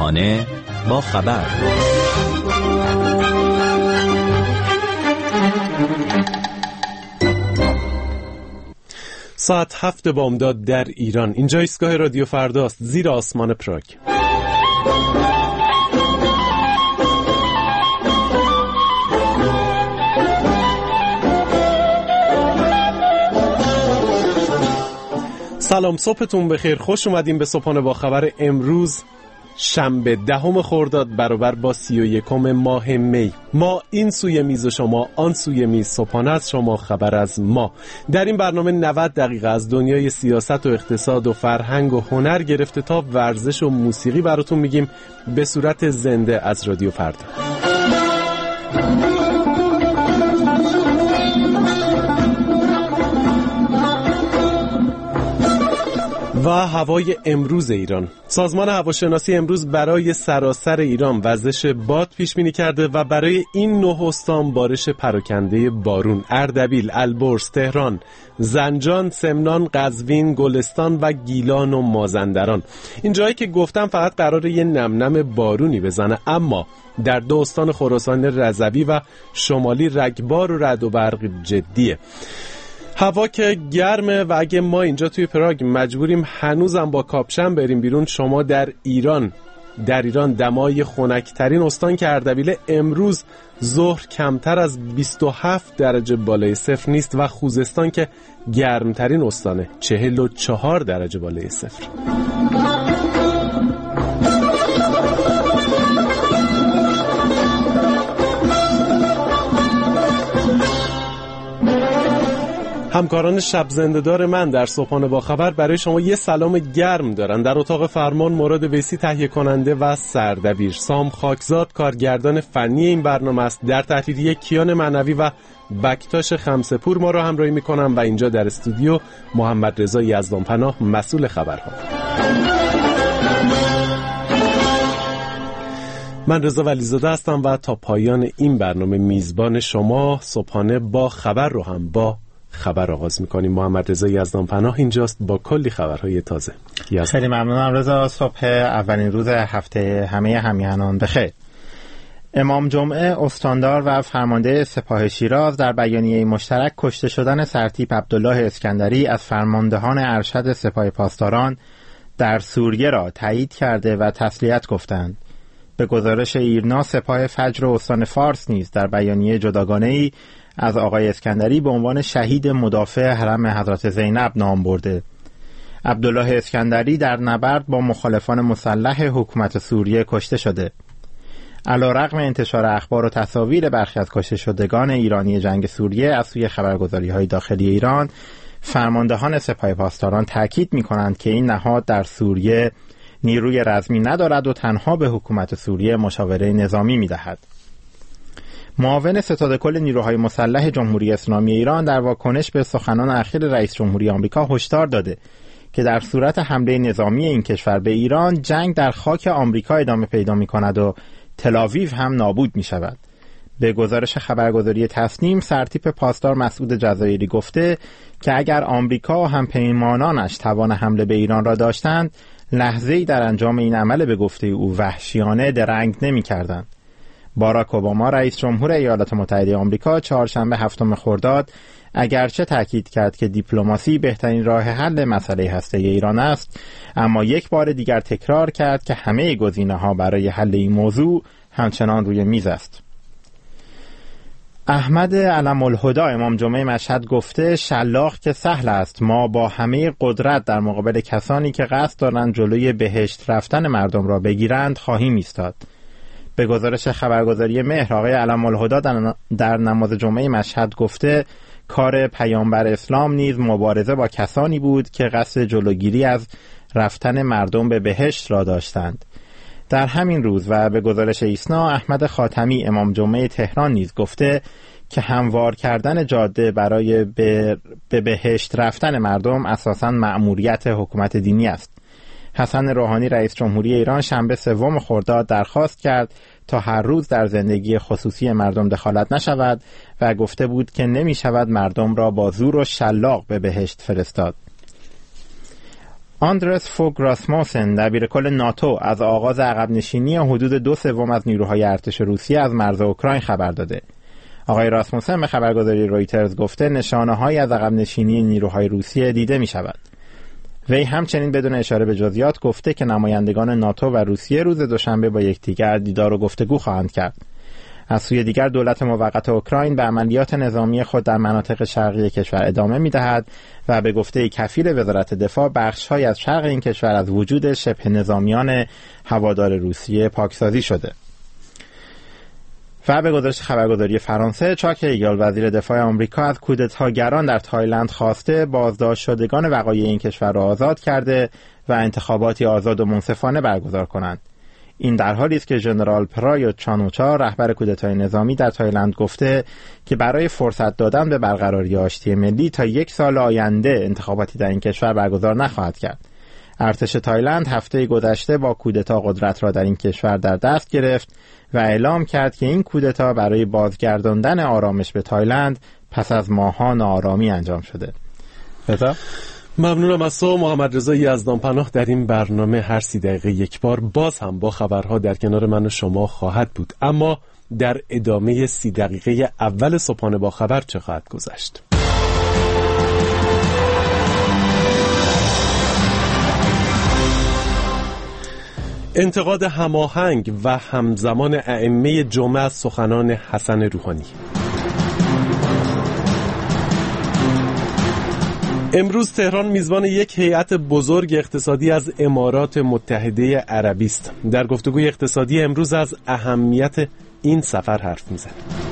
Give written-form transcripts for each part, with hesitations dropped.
صبحانه با خبر. ساعت 7 بامداد در ایران. اینجا ایستگاه رادیو فرداست، زیر آسمان پراگ. سلام، صبحتون بخیر. خوش اومدیم به صبحانه با خبر. امروز شنبه 10 خرداد برابر با 31 ماه می. ما این سوی میز و شما آن سوی میز، صبحانه از شما، خبر از ما. در این برنامه 90 دقیقه از دنیای سیاست و اقتصاد و فرهنگ و هنر گرفته تا ورزش و موسیقی براتون میگیم به صورت زنده از رادیو فردا. و هوای امروز ایران. سازمان هواشناسی امروز برای سراسر ایران وزش باد پیش بینی کرده و برای این 9 استان بارش پراکنده بارون: اردبیل، البرز، تهران، زنجان، سمنان، قزوین، گلستان و گیلان و مازندران. این جایی که گفتم فقط قراره یه نمنم بارونی بزنه، اما در 2 استان خراسان رضوی و شمالی رگبار و رعد و برق جدیه. هوا که گرمه و اگه ما اینجا توی پراگ مجبوریم هنوزم با کاپشن بریم بیرون، شما در ایران دمای خنک‌ترین استان که اردبیل امروز ظهر کمتر از 27 درجه بالای صفر نیست و خوزستان که گرمترین استانه 44 درجه بالای صفر. همکاران شب زنده‌دار من در صبحانه با خبر برای شما یه سلام گرم دارن. در اتاق فرمان مراد ویسی تهیه کننده و سردبیر، سام خاکزاد کارگردان فنی این برنامه است. در تحریریه کیان معنوی و بکتاش خمسه‌پور ما رو همراهی میکنن و اینجا در استودیو محمد رضا یزدانپناه مسئول خبرها. من رضا ولیزاده هستم و تا پایان این برنامه میزبان شما. صبحانه با خبر رو هم با خبر آغاز میکنیم. محمد رضا یزدانپناه اینجاست با کلی خبرهای تازه. خیلی ممنونم رضا. صبح اولین روز هفته همه همیهنان بخیر. امام جمعه استاندار و فرمانده سپاه شیراز در بیانیه مشترک کشته شدن سرتیپ عبدالله اسکندری از فرماندهان ارشد سپاه پاسداران در سوریه را تایید کرده و تسلیت گفتند. به گزارش ایرنا، سپاه فجر و استان فارس نیز در بیانیه جداگانه‌ای از آقای اسکندری به عنوان شهید مدافع حرم حضرت زینب نام برده. عبدالله اسکندری در نبرد با مخالفان مسلح حکومت سوریه کشته شده. علیرغم انتشار اخبار و تصاویر برخی از کشته شدگان ایرانی جنگ سوریه از سوی خبرگزاری‌های داخلی ایران، فرماندهان سپاه پاسداران تاکید می‌کنند که این نهاد در سوریه نیروی رزمی ندارد و تنها به حکومت سوریه مشاوره نظامی می‌دهد. معاون ستاد کل نیروهای مسلح جمهوری اسلامی ایران در واکنش به سخنان اخیر رئیس جمهوری آمریکا هشدار داده که در صورت حمله نظامی این کشور به ایران، جنگ در خاک آمریکا ادامه پیدا می‌کند و تل‌آویو هم نابود می‌شود. به گزارش خبرگزاری تصنیم، سرتیپ پاسدار مسعود جزایری گفته که اگر آمریکا و همپیمانانش توان حمله به ایران را داشتند، لحظه‌ای در انجام این عمل به گفته او وحشیانه درنگ نمی‌کردند. باراک اوباما رئیس جمهور ایالات متحده آمریکا چهارشنبه 7 خرداد اگرچه تاکید کرد که دیپلماسی بهترین راه حل مسئله هسته‌ای ایران است، اما یک بار دیگر تکرار کرد که همه گزینه‌ها برای حل این موضوع همچنان روی میز است. احمد علم‌الهدی امام جمعه مشهد گفته شلاق که سهل است، ما با همه قدرت در مقابل کسانی که قصد دارند جلوی بهشت رفتن مردم را بگیرند خواهیم ایستاد. به گزارش خبرگزاری مهر، آقای علم‌الهدی در نماز جمعه مشهد گفته کار پیامبر اسلام نیز مبارزه با کسانی بود که قصد جلوگیری از رفتن مردم به بهشت را داشتند. در همین روز و به گزارش ایسنا، احمد خاتمی امام جمعه تهران نیز گفته که هموار کردن جاده برای به بهشت رفتن مردم اساساً مأموریت حکومت دینی است. حسن روحانی رئیس جمهوری ایران شنبه 3 خرداد درخواست کرد تا هر روز در زندگی خصوصی مردم دخالت نشود و گفته بود که نمی شود مردم را با زور و شلاق به بهشت فرستاد. آندرس فوگ راسموسن دبیرکل ناتو از آغاز عقب نشینی حدود 2/3 از نیروهای ارتش روسیه از مرز اوکراین خبر داده. آقای راسموسن به خبرگزاری رویترز گفته نشانه‌هایی از عقب نشینی نیروهای روسیه دیده می‌شود. وی همچنین بدون اشاره به جزئیات گفته که نمایندگان ناتو و روسیه روز دوشنبه با یکدیگر دیدار و گفتگو خواهند کرد. از سوی دیگر دولت موقت اوکراین به عملیات نظامی خود در مناطق شرقی کشور ادامه می‌دهد و به گفته کفیل وزارت دفاع بخش‌هایی از شرق این کشور از وجود شبه نظامیان هوادار روسیه پاکسازی شده. و به گزارش خبرگزاری فرانسه، چاک ایگل وزیر دفاع آمریکا از کودتاگران در تایلند خواسته بازداشت شدگان وقایع این کشور را آزاد کرده و انتخاباتی آزاد و منصفانه برگزار کنند. این در حالی است که ژنرال پرایوت چانوچا رهبر کودتای نظامی در تایلند گفته که برای فرصت دادن به برقراری آشتی ملی تا 1 سال آینده انتخاباتی در این کشور برگزار نخواهد کرد. ارتش تایلند هفته گذشته با کودتا قدرت را در این کشور در دست گرفت و اعلام کرد که این کودتا برای بازگرداندن آرامش به تایلند پس از ماه‌ها ناآرامی انجام شده. ممنونم از تو محمد رضا یزدانپناه. در این برنامه هر 30 دقیقه یک بار باز هم با خبرها در کنار من و شما خواهد بود، اما در ادامه 30 دقیقه اول صبحانه با خبر چه خواهد گذشت؟ انتقاد هماهنگ و همزمان ائمه جمعه از سخنان حسن روحانی. امروز تهران میزبان یک هیئت بزرگ اقتصادی از امارات متحده عربی است. در گفتگوی اقتصادی امروز از اهمیت این سفر حرف میزنه.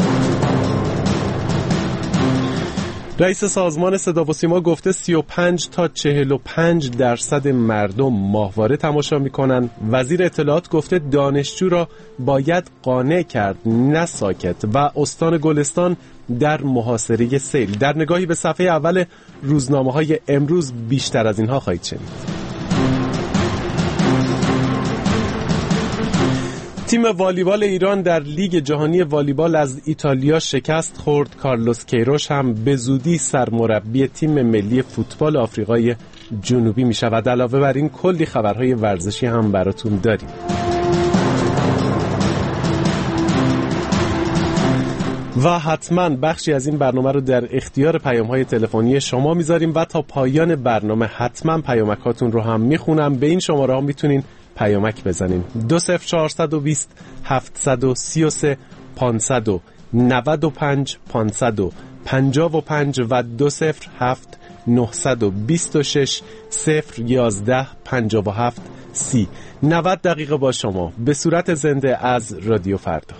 رئیس سازمان صدا و سیما گفته 35 تا 45% مردم ماهواره تماشا میکنن. وزیر اطلاعات گفته دانشجو را باید قانع کرد نه ساکت. و استان گلستان در محاصره سیل. در نگاهی به صفحه اول روزنامه‌های امروز بیشتر از اینها خواهید شنید. تیم والیبال ایران در لیگ جهانی والیبال از ایتالیا شکست خورد. کارلوس کیروش هم به زودی سرمربی تیم ملی فوتبال آفریقای جنوبی می شود. علاوه بر این کلی خبرهای ورزشی هم براتون داریم. و حتما بخشی از این برنامه رو در اختیار پیام‌های تلفنی شما میذاریم و تا پایان برنامه حتما پیامکاتون رو هم میخونم. به این شماره ها میتونین پیامک بزنین: 20420 733 595 555 و 207 926 011 57 30. 90 دقیقه با شما به صورت زنده از رادیو فردا.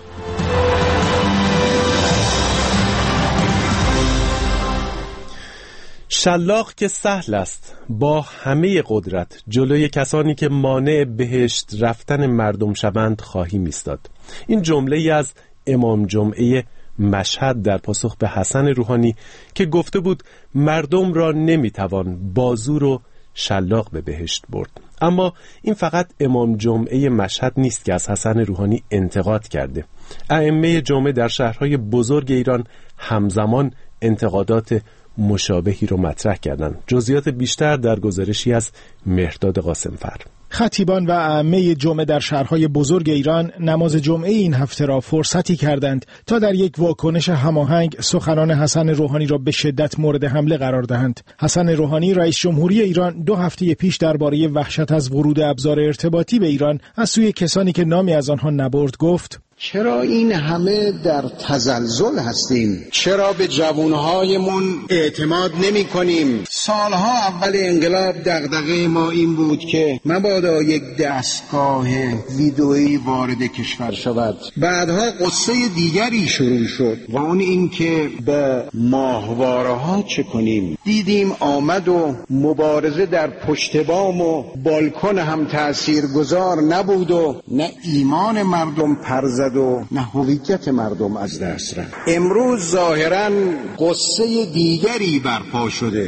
شلاق که سهل است با همه قدرت جلوی کسانی که مانع بهشت رفتن مردم شوند خواهیم ایستاد. این جمله از امام جمعه مشهد در پاسخ به حسن روحانی که گفته بود مردم را نمیتوان با زور و شلاق به بهشت برد. اما این فقط امام جمعه مشهد نیست که از حسن روحانی انتقاد کرده. ائمه جمعه در شهرهای بزرگ ایران همزمان انتقادات مشابهی رو مطرح کردن. جزئیات بیشتر در گزارشی از مهرداد قاسمفر. خطیبان و ائمه جمعه در شهرهای بزرگ ایران نماز جمعه این هفته را فرصتی کردند تا در یک واکنش هماهنگ سخنان حسن روحانی را به شدت مورد حمله قرار دهند. حسن روحانی رئیس جمهوری ایران 2 هفته پیش درباره وحشت از ورود ابزار ارتباطی به ایران از سوی کسانی که نامی از آنها نبرد گفت: چرا این همه در تزلزل هستیم؟ چرا به جوانهایمون اعتماد نمی کنیم؟ سالها اول انقلاب دغدغه ما این بود که مبادا یک دستگاه ویدئویی وارد کشور شود. بعدها قصه دیگری شروع شد و اون این که به ماهواره ها چه کنیم. دیدیم آمد و مبارزه در پشت بام و بالکن هم تاثیرگذار نبود و نه ایمان مردم پرزد و نه هویت مردم از دست رفت. امروز ظاهراً قصه دیگری برپا شده و اون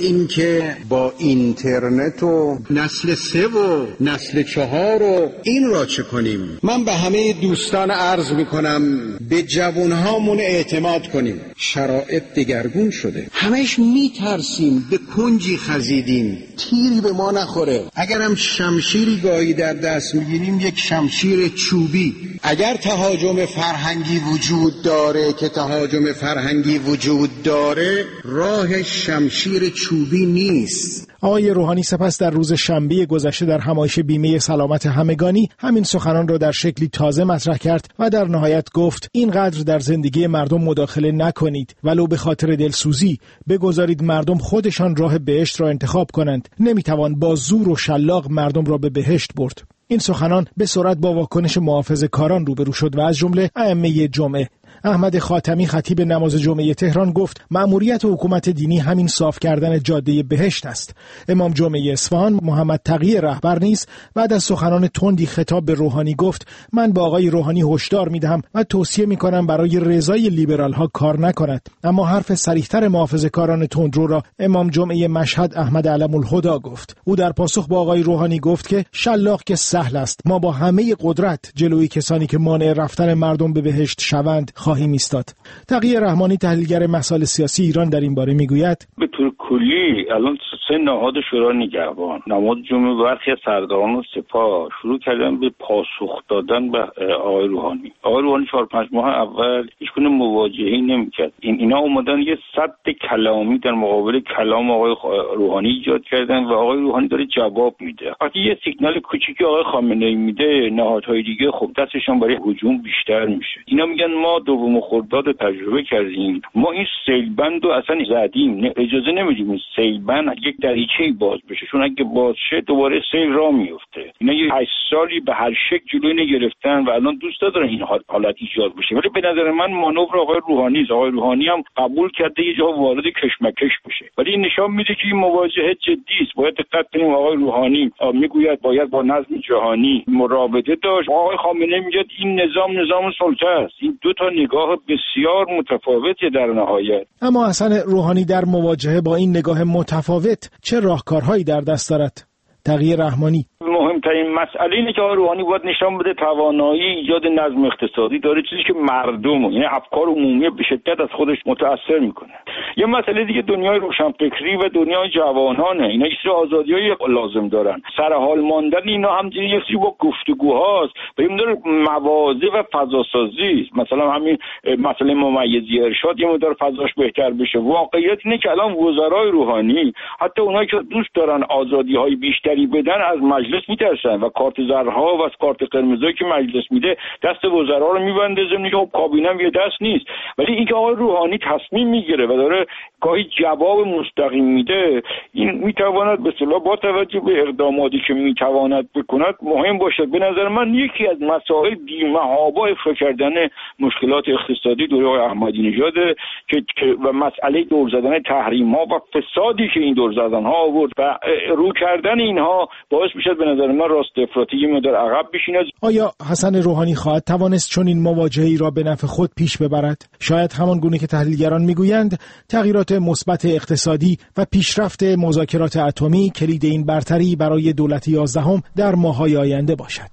این که با اینترنت و نسل 3 و نسل 4 و این را چه کنیم؟ من به همه دوستان عرض میکنم به جوانهامون اعتماد کنیم. شرایط دگرگون شده، همش میترسیم، به کنجی خزیدیم تیری به ما نخوره. اگرم شمشیری گاهی در دست میگیریم یک شمشیر چوبی. اگر تهاجم فرهنگی وجود داره که تهاجم فرهنگی وجود داره، راه شمشیر چوبی نیست. آقای روحانی سپس در روز شنبه گذشته در همایش بیمه سلامت همگانی همین سخنان را در شکلی تازه مطرح کرد و در نهایت گفت اینقدر در زندگی مردم مداخله نکنید، ولو به خاطر دلسوزی بگذارید مردم خودشان راه بهشت را انتخاب کنند. نمیتوان با زور و شلاق مردم را به بهشت برد. این سخنان به سرعت با واکنش محافظه‌کاران روبرو شد و از جمله ائمه جمعه. احمد خاتمی خطیب نماز جمعه تهران گفت مأموریت حکومت دینی همین صاف کردن جاده بهشت است. امام جمعه اصفهان محمد تقی رهبر نیز بعد از سخنان تندی خطاب به روحانی گفت من با آقای روحانی هشدار میدهم و توصیه میکنم برای رضای لیبرال ها کار نکند. اما حرف صریح‌تر محافظه‌کاران تندرو را امام جمعه مشهد احمد علم الهدی گفت. او در پاسخ با آقای روحانی گفت که شلاق که سهل است، ما با همه قدرت جلوی کسانی که مانع رفتن مردم به بهشت شوند خواهیم ایستاد. تقی رحمانی تحلیلگر مسائل سیاسی ایران در این باره میگوید به طور کلی الان 3 نهاد شورای نگهبان، نماز جمعه و برخی از سرداران و سپاه شروع کردن به پاسخ دادن به آقای روحانی. آقای روحانی 4-5 ماه اول هیچگونه مواجهه‌ای نمی‌کرد. اینا اومدن یه سد کلامی در مقابل کلام آقای روحانی ایجاد کردن و آقای روحانی داره جواب میده. وقتی یه سیگنال کوچیکی آقای خامنه‌ای میده، نهادهای دیگه خب دستشون برای هجوم بیشتر میشه. اینا میگن ما دوم خرداد تجربه کردیم، ما این سیلبند رو اصلا زدیم، اجازه نمیدیم این سیلبند یک دریچه‌ای باز بشه، چون اگه باز شه دوباره سیل راه میفته. اینا یه 8 سالی به هر شکل جلوی گرفتن و الان دوست دارن این حالت ایجاد بشه. ولی به نظر من مانور آقای روحانی است. آقای روحانی هم قبول کرده یه جا وارد کشمکش بشه، ولی این نشان میده که این مواجهه جدی است. باید دقت کنیم. آقای روحانی میگوید باید با نظم جهانی مرابطه داشت، آقای خامنه‌ای میگه این نظام سلطه است. این دو تا نگاه بسیار متفاوته در نهایت. اما حسن روحانی در مواجهه با این نگاه متفاوت چه راهکارهایی در دست دارد؟ تقی رحمانی مهمترین مسئله اینه که آقای روحانی باید نشان بده توانایی ایجاد نظم اقتصادی داره، چیزی که مردم یعنی افکار عمومی به شدت از خودش متاثر میکنه. یه مسئله دیگه دنیای روشنفکری و دنیای جوانانه. اینا یه سری آزادیای لازم دارن. سر حال ماندن اینا همچنین یه سری با گفتگوهاست و این داره مواضع و فضاسازی. مثلا همین مسئله ممیزی ارشاد یه مقدار فضاش بهتر بشه. واقعیت اینه که الان وزرای روحانی حتی اونایی که دوست دارن آزادی‌های بیشتری بدن از مجلس میترسن و کارت زرها و از کارت قرمزایی که مجلس میده دست وزرا رو میبنده، ضمن که کابینه هم یه دست نیست. ولی اینکه آقای روحانی تصمیم میگیره و داره گاهی جواب مستقیم میده، این میتواند به اصطلاح با توجه به اقداماتی که میتواند بکند مهم باشد. به نظر من یکی از مسائل بی‌محابا افشا کردن مشکلات اقتصادی دوره آقای احمدی نژاد که و مسئله دور زدن تحریم ها و فسادی که این دور زدن ها آورد و رو کردن اینها باعث میشه به نظر من راست افراطی یه مقدار عقب بشینه. آیا حسن روحانی خواهد توانست چون این مواجهه‌ای را به نفع خود پیش ببرد؟ شاید همان گونه که تحلیلگران میگویند تغییرات مثبت اقتصادی و پیشرفت مذاکرات اتمی کلید این برتری برای دولت 11 در ماه‌های آینده باشد.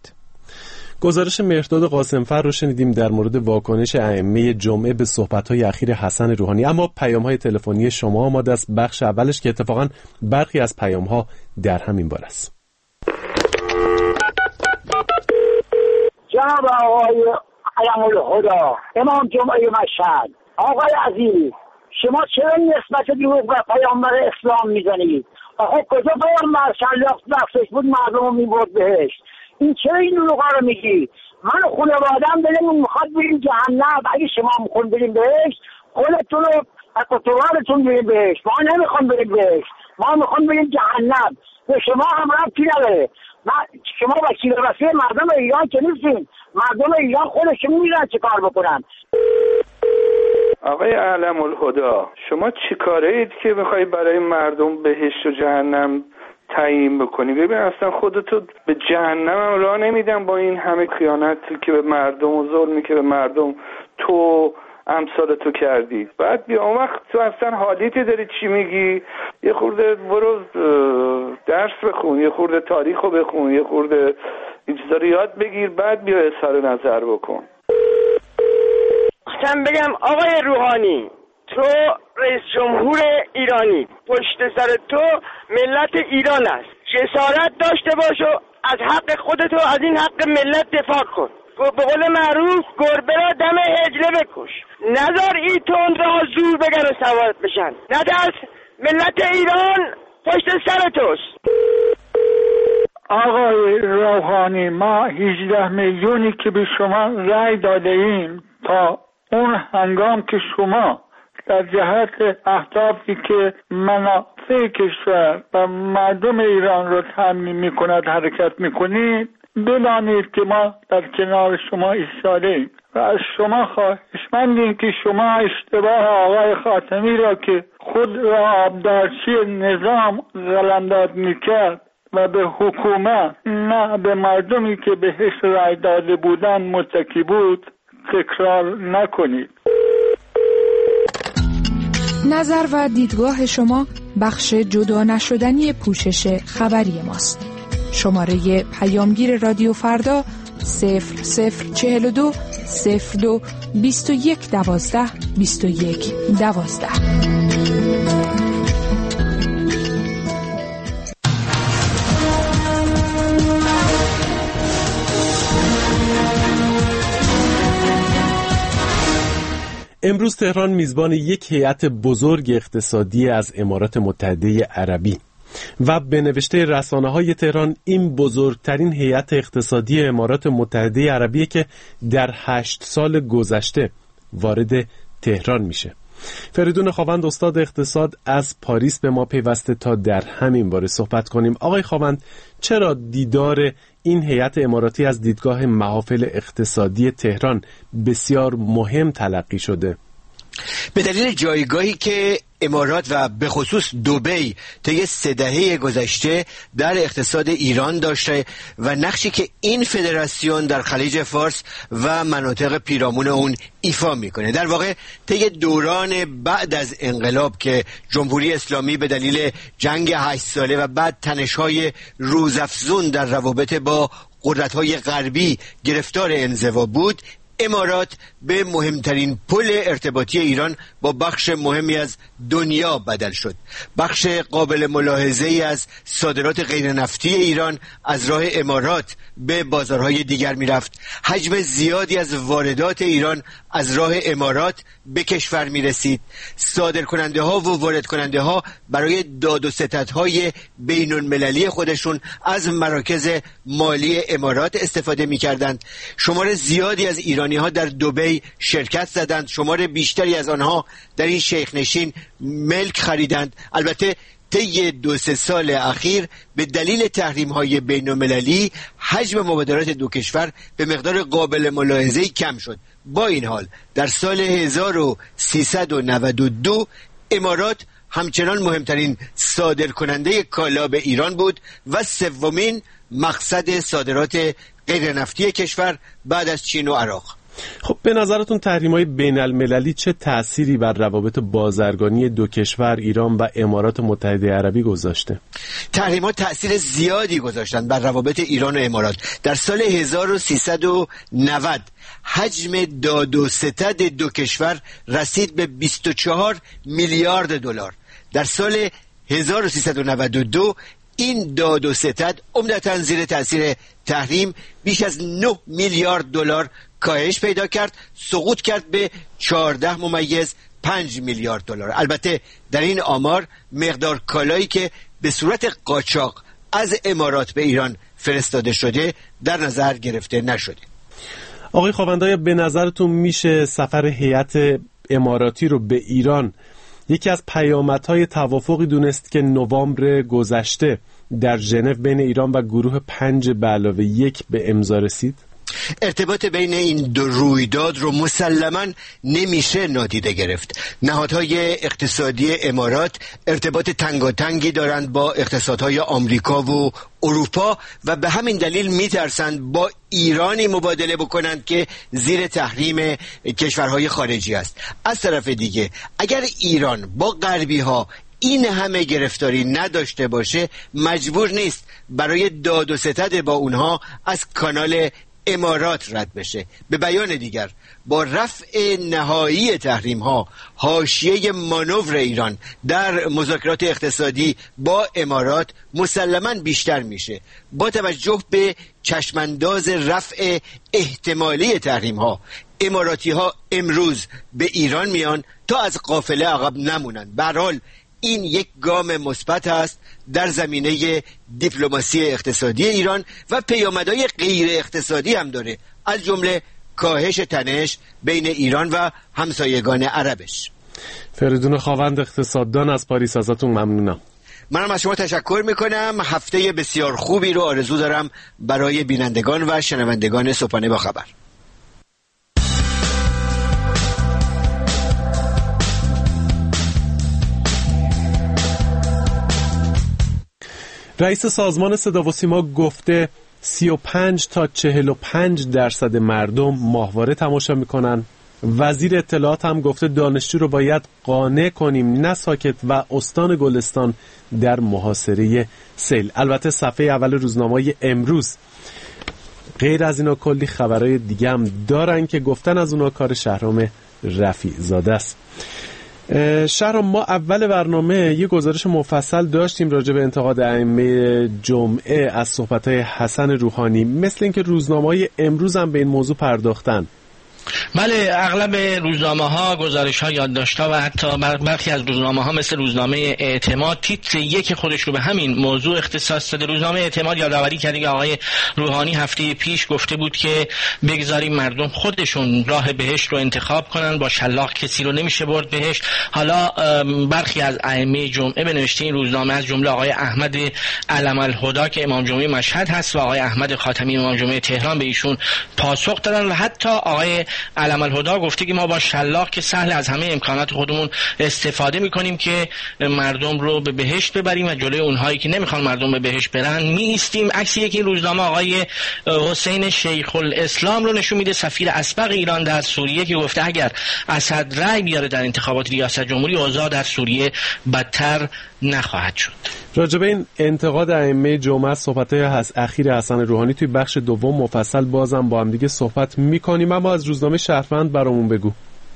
گزارش مهرداد قاسمفر رو شنیدیم در مورد واکنش ائمه جمعه به صحبت‌های اخیر حسن روحانی. اما پیام‌های تلفنی شما آماده است، بخش اولش که اتفاقاً برخی از پیام‌ها در همین باره است. جناب آقای علم الهدی امام جمعه مشهد، آقای عزیز شما چرا نسبت دروغ و پیامبر اسلام میزنید؟ آخه کجا پیامبر شلاق بخشش بود مردم رو میبرد بهشت؟ این چرا این دروغا رو میگی؟ من خانواده‌ام دلمون میخواد بریم جهنم، اگه شما میخوان بریم بهشت خودتون رو اقتدارتون بریم بهشت، ما نمیخوام بریم بهشت، ما میخوام بریم جهنم. به شما هم ربطی نداره. شما وکیل رسمی مردم ایران که نیستین. مردم ایران خودشون میدونن چه کار بکنن. آقای علم الهدی شما چی کاره اید که میخوایی برای مردم بهشت و جهنم تعیین بکنی؟ ببین اصلا خودتو به جهنم هم راه نمیدن با این همه خیانتی که به مردم و ظلمی که به مردم تو امثال تو کردید. بعد بیا اون وقت تو اصلا حالیتی داری چی میگی؟ یه خورده برو درس بخون، یه خورده تاریخو بخون، یه خورده این چیزا رو یاد بگیر، بعد بیا اظهار نظر بکن. خواستم بگم آقای روحانی، تو رئیس جمهور ایرانی، پشت سر تو ملت ایران است. جسارت داشته باش و از حق خودتو از این حق ملت دفاع کن. به قول معروف گربه را دم حجله بکش، نذار این تند را زور بگن و سوارت بشن. ندرس، ملت ایران پشت سر توست. آقای روحانی، ما 18 میلیونی که به شما رای داده ایم تا اون هنگام که شما در جهت اهدافی که منافع کشور و مردم ایران رو تامین میکند حرکت میکنید، بدانید که ما در کنار شما ایستاده‌ایم و از شما خواهشمندیم که شما اشتباه آقای خاتمی را که خود را آبدارچی نظام قلمداد میکرد و به حکومت نه به مردمی که بهش رای داده بودن متکی بود تکرار نکنید. نظر و دیدگاه شما بخش جدا نشدنی پوشش خبری ماست. شماره پیامگیر رادیو فردا 0042 02 21 12 21 12. امروز تهران میزبان یک هیئت بزرگ اقتصادی از امارات متحده عربی و به نوشته رسانه‌های تهران این بزرگترین هیئت اقتصادی امارات متحده عربی که در 8 سال گذشته وارد تهران میشه. فریدون خاوند استاد اقتصاد از پاریس به ما پیوسته تا در همین باره صحبت کنیم. آقای خاوند، چرا دیدار این هیئت اماراتی از دیدگاه محافل اقتصادی تهران بسیار مهم تلقی شده؟ به دلیل جایگاهی که امارات و به خصوص دبی طی 3 دهه گذشته در اقتصاد ایران داشته و نقشی که این فدراسیون در خلیج فارس و مناطق پیرامون اون ایفا میکنه. در واقع طی دوران بعد از انقلاب که جمهوری اسلامی به دلیل جنگ 8 ساله و بعد تنش‌های روزافزون در روابط با قدرت‌های غربی گرفتار انزوا بود، امارات به مهمترین پل ارتباطی ایران با بخش مهمی از دنیا بدل شد. بخش قابل ملاحظه‌ای از صادرات غیر نفتی ایران از راه امارات به بازارهای دیگر میرفت. حجم زیادی از واردات ایران از راه امارات به کشور میرسید. صادرکننده ها و وارد کننده ها برای داد و ستدهای بین المللی خودشون از مراکز مالی امارات استفاده میکردند. شمار زیادی از ایرانی ها در دبی شرکت زدند. شمار بیشتری از آنها در این شیخ نشین ملک خریدند. البته طی 2-3 سال اخیر به دلیل تحریم‌های بین‌المللی حجم مبادلات دو کشور به مقدار قابل ملاحظه‌ای کم شد. با این حال در سال 1392 امارات همچنان مهمترین صادرکننده کالا به ایران بود و 3مین مقصد صادرات غیر نفتی کشور بعد از چین و عراق. خب به نظرتون تحریم‌های بین المللی چه تأثیری بر روابط بازرگانی دو کشور ایران و امارات متحده عربی گذاشته؟ تحریم‌ها تأثیر زیادی گذاشتند بر روابط ایران و امارات. در سال 1390 حجم داد و ستد دو کشور رسید به 24 میلیارد دلار. در سال 1392 این داد و ستد عمدتاً زیر تأثیر تحریم بیش از 9 میلیارد دلار کاهش پیدا کرد، سقوط کرد به 14.5 میلیارد دلار. البته در این آمار مقدار کالایی که به صورت قاچاق از امارات به ایران فرستاده شده در نظر گرفته نشده. آقای خاوندآیا به نظرتون میشه سفر هیئت اماراتی رو به ایران یکی از پیامدهای توافقی دونست که نوامبر گذشته در ژنو بین ایران و گروه 5+1 به امضا رسید؟ ارتباط بین این دو رویداد رو مسلماً نمیشه نادیده گرفت. نهادهای اقتصادی امارات ارتباط تنگاتنگی دارند با اقتصادهای آمریکا و اروپا و به همین دلیل میترسند با ایرانی مبادله بکنند که زیر تحریم کشورهای خارجی است. از طرف دیگه اگر ایران با غربی ها این همه گرفتاری نداشته باشه، مجبور نیست برای داد و ستد با اونها از کانال امارات رد بشه. به بیان دیگر، با رفع نهایی تحریم ها، حاشیه مانور ایران در مذاکرات اقتصادی با امارات مسلماً بیشتر میشه. با توجه به چشمانداز رفع احتمالی تحریم ها، اماراتی ها امروز به ایران میان تا از قافله عقب نمونن. به هر حال این یک گام مثبت است در زمینه دیپلماسی اقتصادی ایران و پیامدهای غیر اقتصادی هم داره، از جمله کاهش تنش بین ایران و همسایگان عربش. فریدون خاوند، اقتصاددان از پاریس، ازتون ممنونم. منم از شما تشکر میکنم. هفته بسیار خوبی رو آرزو دارم برای بینندگان و شنوندگان صبحانه با خبر. رئیس سازمان صدا و سیما گفته 35 تا 45% مردم ماهواره تماشا میکنن. وزیر اطلاعات هم گفته دانشجو رو باید قانع کنیم نه ساکت و استان گلستان در محاصره سیل. البته صفحه اول روزنامه‌های امروز غیر از اینا کلی خبرهای دیگه هم دارن که گفتن از اونا کار شهرام رفیع زاده است. شهرام، ما اول برنامه یه گزارش مفصل داشتیم راجع به انتقاد ائمه جمعه از صحبت‌های حسن روحانی. مثل اینکه روزنامه‌های امروز هم به این موضوع پرداختن. بله، اغلب روزنامه‌ها گزارش‌ها، یادداشت‌ها و حتی برخی از روزنامه‌ها مثل روزنامه اعتماد تیتر یک خودش رو به همین موضوع اختصاص داده. روزنامه اعتماد یادآوری کرده که آقای روحانی هفته پیش گفته بود که بگذاریم مردم خودشون راه بهشت رو انتخاب کنن، با شلاق کسی رو نمیشه برد بهشت. حالا برخی از ائمه جمعه به نوشته این روزنامه از جمله آقای احمد علم الهدی که امام جمعه مشهد هست و آقای احمد خاتمی امام جمعه تهران به ایشون پاسخ دادن و حتی آقای علم الهدی گفته که ما با شلاق که سهل از همه امکانات خودمون استفاده میکنیم که مردم رو به بهشت ببریم و جلوی اونهایی که نمیخوان مردم به بهشت برن میایستیم. عکس یکی روزنامه آقای حسین شیخ الاسلام رو نشون میده، سفیر اسبق ایران در سوریه، که گفته اگر اسد رأی بیاره در انتخابات ریاست جمهوری، اوضاع در سوریه بدتر نخواهد شد. راجع به این انتقاد ائمه جمعه، صحبت‌های اخیر حسن روحانی توی بخش دوم مفصل بازم با هم دیگه صحبت می‌کنیم، اما از روزنامه شهروند برامون بگو.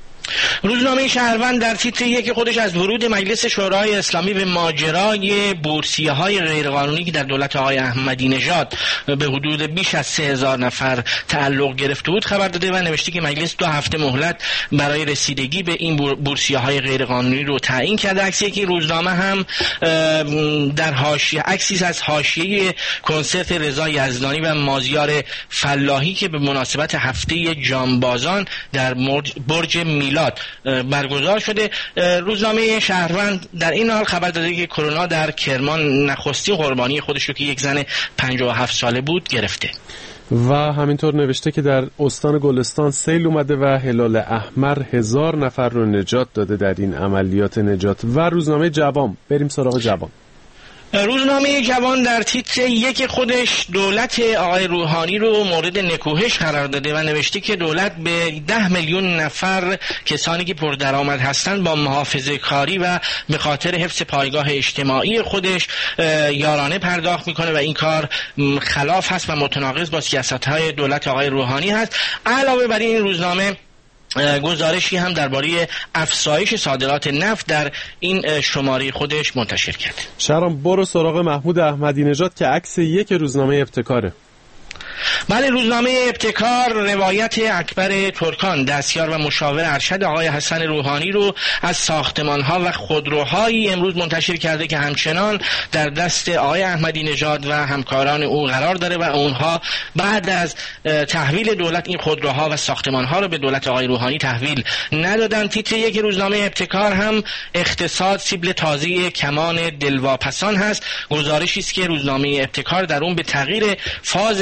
روزنامه شهروند در تیتر یک خودش از ورود مجلس شورای اسلامی به ماجرای بورسیه‌های غیرقانونی که در دولت آقای احمدی نژاد به حدود بیش از 3000 نفر تعلق گرفته بود خبر داده و نوشته که مجلس 2 هفته مهلت برای رسیدگی به این بورسیه‌های غیرقانونی رو تعیین کرده. عکسی که روزنامه هم در حاشیه، عکسی از حاشیه کنسرت رضا یزدانی و مازیار فلاحی که به مناسبت هفته جانبازان در برج میلاد برگزار شده. روزنامه شهروند در این حال خبر داده که کرونا در کرمان نخستین قربانی خودش رو که یک زن 57 ساله بود گرفته و همینطور نوشته که در استان گلستان سیل اومده و هلال احمر 1000 نفر رو نجات داده در این عملیات نجات. و روزنامه جوان، بریم سراغ جوان. روزنامه جوان در تیتر یک خودش دولت آقای روحانی رو مورد نکوهش قرار داده و نوشته که دولت به 10 میلیون نفر کسانی که پردرآمد هستند با محافظه کاری و به خاطر حفظ پایگاه اجتماعی خودش یارانه پرداخت میکنه و این کار خلاف هست و متناقض با سیاست‌های دولت آقای روحانی هست. علاوه بر این روزنامه گزارشی هم درباره افزایش صادرات نفت در این شماره خودش منتشر کرده. شهرام، برو سراغ محمود احمدی نژاد که عکس یک روزنامه ابتکاره. بله، روزنامه ابتکار روایت اکبر ترکان، دستیار و مشاور ارشد آقای حسن روحانی رو از ساختمان‌ها و خودروهایی امروز منتشر کرده که همچنان در دست آقای احمدی نژاد و همکاران او قرار داره و اونها بعد از تحویل دولت این خودروها و ساختمان‌ها رو به دولت آقای روحانی تحویل ندادن. تیتر یک روزنامه ابتکار هم اقتصاد سیبل تازه کمان دلواپسان هست. گزارشی است که روزنامه ابتکار در اون به تغییر فاز مخالفت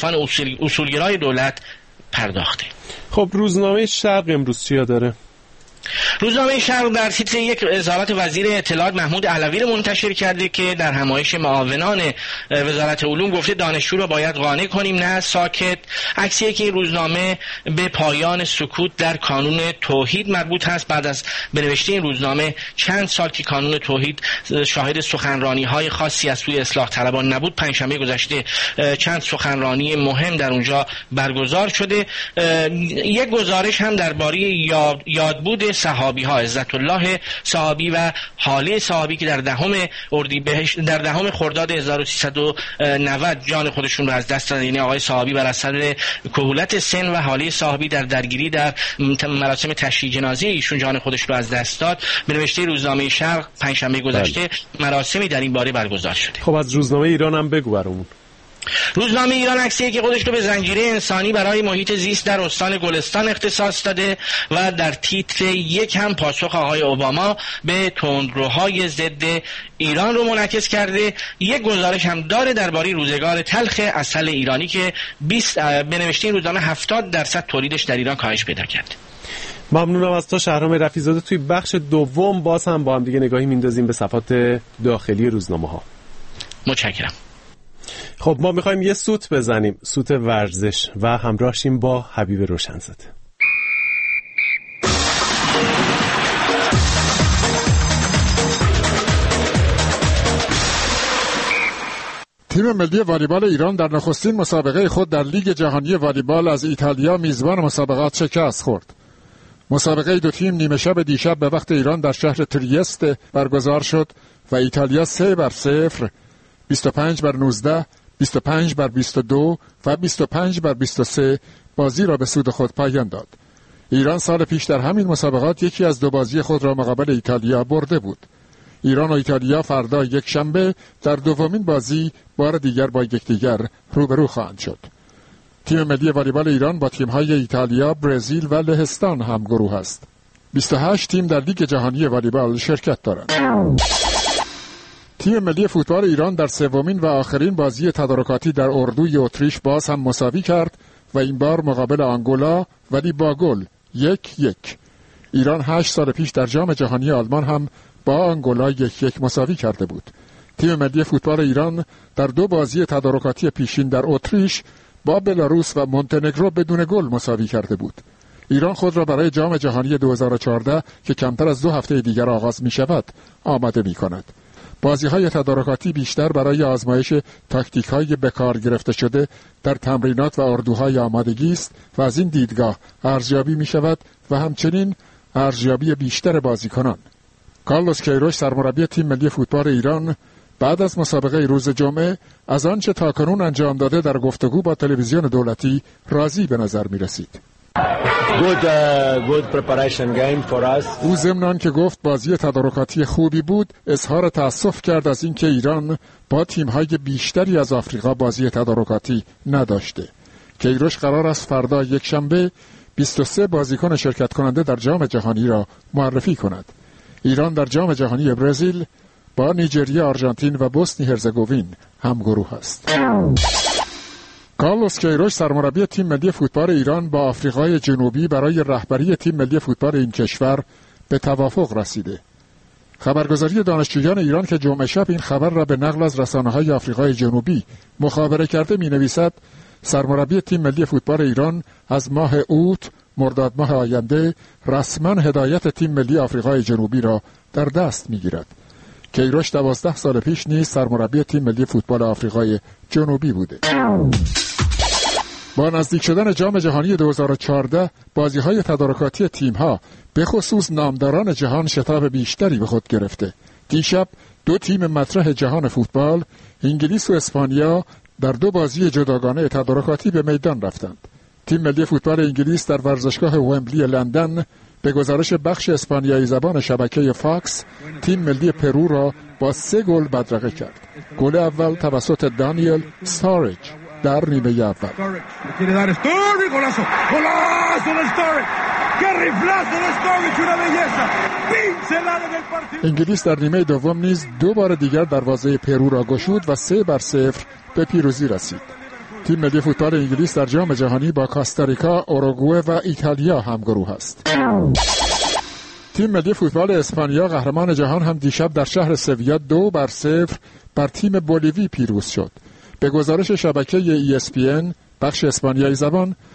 مخالفان اصولگرای دولت پرداخته. خب روزنامه شرق امروز چیا داره؟ روزنامه شرق در تیتر یک اظهارات وزیر اطلاعات محمود علوی رو منتشر کرده که در همایش معاونان وزارت علوم گفته دانشجو رو باید قانع کنیم نه ساکت. عکسی که این روزنامه به پایان سکوت در کانون توحید مربوط هست. بعد از بنوشته این روزنامه چند سال که کانون توحید شاهد سخنرانی‌های خاصی از سوی اصلاح طلبان نبود، پنجشنبه گذشته چند سخنرانی مهم در اونجا برگزار شده. یک گزارش هم درباره یادبود صحابی ها، عزت الله صحابی و حاله صحابی که در دهم خرداد 1390 جان خودشون رو از دست دادن، یعنی آقای صحابی بر اثر کهولت سن و حاله صحابی در درگیری در مراسم تشییع جنازه ایشون جان خودش رو از دست داد. به نوشته روزنامه شرق پنجشنبه گذشته مراسمی در این باره برگزار شده. خب از روزنامه ایران هم بگو برامون. روزنامه ایران عکسی که خودش رو به زنجیره انسانی برای محیط زیست در استان گلستان اختصاص داده و در تیتر یک هم پاسخ آقای اوباما به تندروهای ضد ایران رو منعکس کرده. یک گزارش هم داره درباره روزگار تلخ عسل ایرانی که به نوشته این روزنامه 70% تولیدش در ایران کاهش پیدا کرد. ممنونم از تو شهرام رفیع‌زاده. توی بخش دوم باز هم با هم دیگه نگاهی میندازیم به صفحات داخلی روزنامه‌ها. متشکرم. خب ما میخوایم یه سوت بزنیم، سوت ورزش، و همراهشیم با حبیب روشنزاده. تیم ملی والیبال ایران در نخستین مسابقه خود در لیگ جهانی والیبال از ایتالیا میزبان مسابقات شکست خورد. مسابقه دو تیم نیمه شب دیشب به وقت ایران در شهر تریست برگزار شد و ایتالیا 3-0، 25-19، 25-22 و 25-23 بازی را به سود خود پایان داد. ایران سال پیش در همین مسابقات یکی از دو بازی خود را مقابل ایتالیا برده بود. ایران و ایتالیا فردا یک شنبه در دومین بازی بار دیگر با یکدیگر روبرو خواهند شد. تیم ملی والیبال ایران با تیم‌های ایتالیا، برزیل و لهستان هم گروه است. 28 تیم در لیگ جهانی والیبال شرکت دارند. تیم ملی فوتبال ایران در سومین و آخرین بازی تدارکاتی در اردوی اتریش باز هم مساوی کرد و این بار مقابل آنگولا، ولی با گل 1-1. ایران 8 سال پیش در جام جهانی آلمان هم با آنگولا 1-1 مساوی کرده بود. تیم ملی فوتبال ایران در دو بازی تدارکاتی پیشین در اتریش با بلاروس و مونتنگرو بدون گل مساوی کرده بود. ایران خود را برای جام جهانی 2014 که کمتر از 2 هفته دیگر آغاز می شود آماده می کند. بازی‌های تدارکاتی بیشتر برای آزمایش تاکتیک‌های بکار گرفته شده در تمرینات و اردوهای آمادگی است و از این دیدگاه ارزیابی می‌شود و همچنین ارزیابی بیشتر بازیکنان. کارلوس کیروش سرمربی تیم ملی فوتبال ایران بعد از مسابقه روز جمعه از آنچه تاکنون انجام داده در گفتگو با تلویزیون دولتی راضی به نظر می‌رسید. Good preparation game for us. او ضمن که گفت بازی تدارکاتی خوبی بود، اظهار تأسف کرد از اینکه ایران با تیم‌های بیشتری از آفریقا بازی تدارکاتی نداشته. کیروش قرار است فردا یک شنبه 23 بازیکن شرکت کننده در جام جهانی را معرفی کند. ایران در جام جهانی برزیل با نیجریه، آرژانتین و بوسنی هرزگوین هم گروه است. کارلوس کیروش سرمربی تیم ملی فوتبال ایران با آفریقای جنوبی برای رهبری تیم ملی فوتبال این کشور به توافق رسیده. خبرگزاری دانشجویان ایران که جمعه شب این خبر را به نقل از رسانه‌های آفریقای جنوبی مخابره کرده می‌نویسد سرمربی تیم ملی فوتبال ایران از ماه اوت مرداد ماه آینده رسما هدایت تیم ملی آفریقای جنوبی را در دست می‌گیرد. کیروش 12 سال پیش نیز سرمربی تیم ملی فوتبال آفریقای جنوبی بوده. با نزدیک شدن جام جهانی 2014 بازی‌های تدارکاتی تیم‌ها به خصوص نامداران جهان شتاب بیشتری به خود گرفته. دیشب دو تیم مطرح جهان فوتبال، انگلیس و اسپانیا، در دو بازی جداگانه تدارکاتی به میدان رفتند. تیم ملی فوتبال انگلیس در ورزشگاه ومبلی لندن به گزارش بخش اسپانیایی زبان شبکه فاکس تیم ملی پرو را با 3 گل بدرقه کرد. گل اول توسط دانیل ستاریج در نیمه اول. انگلیس در نیمه دوم نیز 2 بار دیگر دروازه پرو را گشود و 3-0 به پیروزی رسید. تیم ملی فوتبال انگلیس در جام جهانی با کاستاریکا، اوروگوئه و ایتالیا همگروه است. تیم ملی فوتبال اسپانیا قهرمان جهان هم دیشب در شهر سویا 2-0 بر تیم بولیوی پیروز شد. به گزارش شبکه ESPN بخش اسپانیایی زبان،